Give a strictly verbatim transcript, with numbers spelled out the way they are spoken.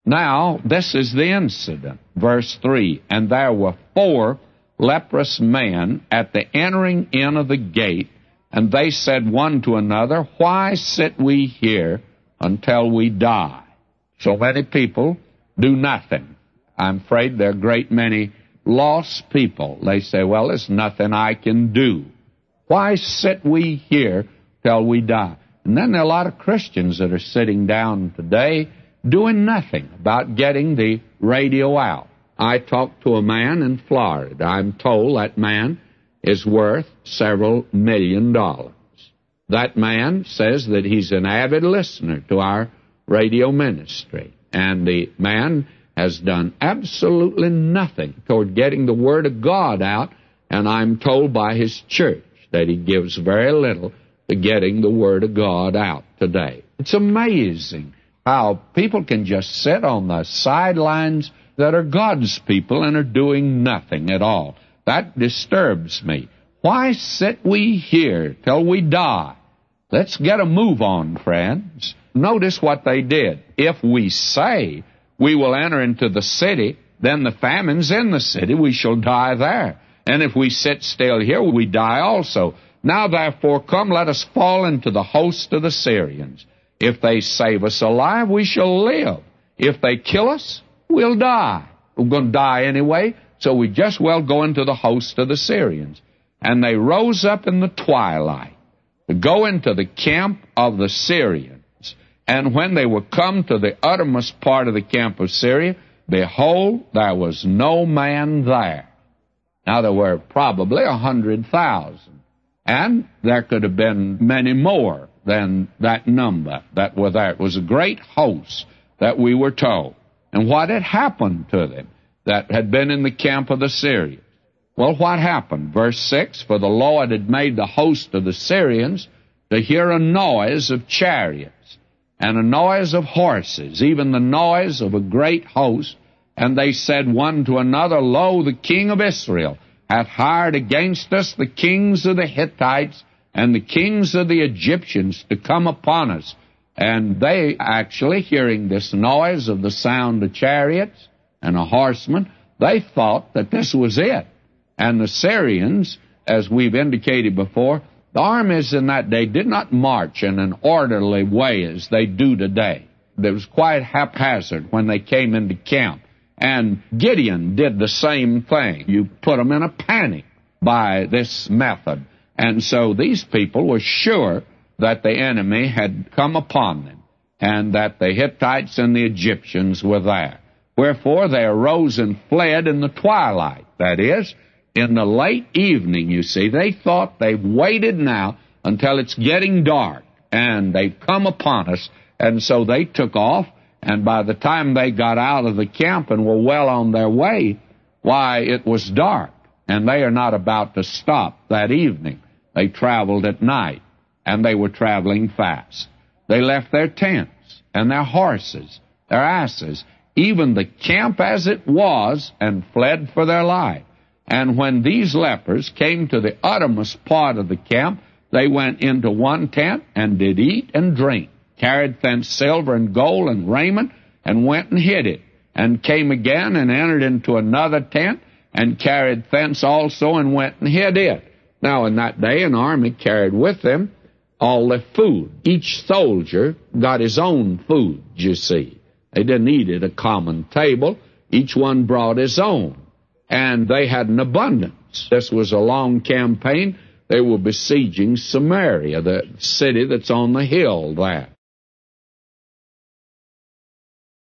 Now, this is the incident. Verse three, and there were four leprous men at the entering in of the gate, and they said one to another, why sit we here until we die? So many people do nothing. I'm afraid there are a great many lost people. They say, well, there's nothing I can do. Why sit we here till we die? And then there are a lot of Christians that are sitting down today doing nothing about getting the radio out. I talked to a man in Florida. I'm told that man is worth several million dollars. That man says that he's an avid listener to our radio ministry. And the man has done absolutely nothing toward getting the Word of God out, and I'm told by his church that he gives very little to getting the Word of God out today. It's amazing how people can just sit on the sidelines that are God's people and are doing nothing at all. That disturbs me. Why sit we here till we die? Let's get a move on, friends. Notice what they did. If we say we will enter into the city, then the famine's in the city, we shall die there. And if we sit still here, we die also. Now therefore come, let us fall into the host of the Syrians. If they save us alive, we shall live. If they kill us, we'll die. We're going to die anyway, so we just well go into the host of the Syrians. And they rose up in the twilight to go into the camp of the Syrians. And when they were come to the uttermost part of the camp of Syria, behold, there was no man there. Now there were probably a hundred thousand, and there could have been many more than that number that were there. It was a great host that we were told. And what had happened to them that had been in the camp of the Syrians? Well, what happened? Verse six, for the Lord had made the host of the Syrians to hear a noise of chariots and a noise of horses, even the noise of a great host. And they said one to another, lo, the king of Israel hath hired against us the kings of the Hittites and the kings of the Egyptians to come upon us. And they actually, hearing this noise of the sound of chariots and a horseman, they thought that this was it. And the Syrians, as we've indicated before, the armies in that day did not march in an orderly way as they do today. It was quite haphazard when they came into camp. And Gideon did the same thing. You put them in a panic by this method. And so these people were sure that the enemy had come upon them, and that the Hittites and the Egyptians were there. Wherefore they arose and fled in the twilight, that is, in the late evening, you see. They thought they've waited now until it's getting dark, and they've come upon us, and so they took off, and by the time they got out of the camp and were well on their way, why, it was dark, and they are not about to stop that evening. They traveled at night, and they were traveling fast. They left their tents and their horses, their asses, even the camp as it was, and fled for their life. And when these lepers came to the uttermost part of the camp, they went into one tent and did eat and drink, carried thence silver and gold and raiment, and went and hid it, and came again and entered into another tent, and carried thence also and went and hid it. Now in that day an army carried with them all the food. Each soldier got his own food, you see. They didn't eat at a common table. Each one brought his own. And they had an abundance. This was a long campaign. They were besieging Samaria, the city that's on the hill there.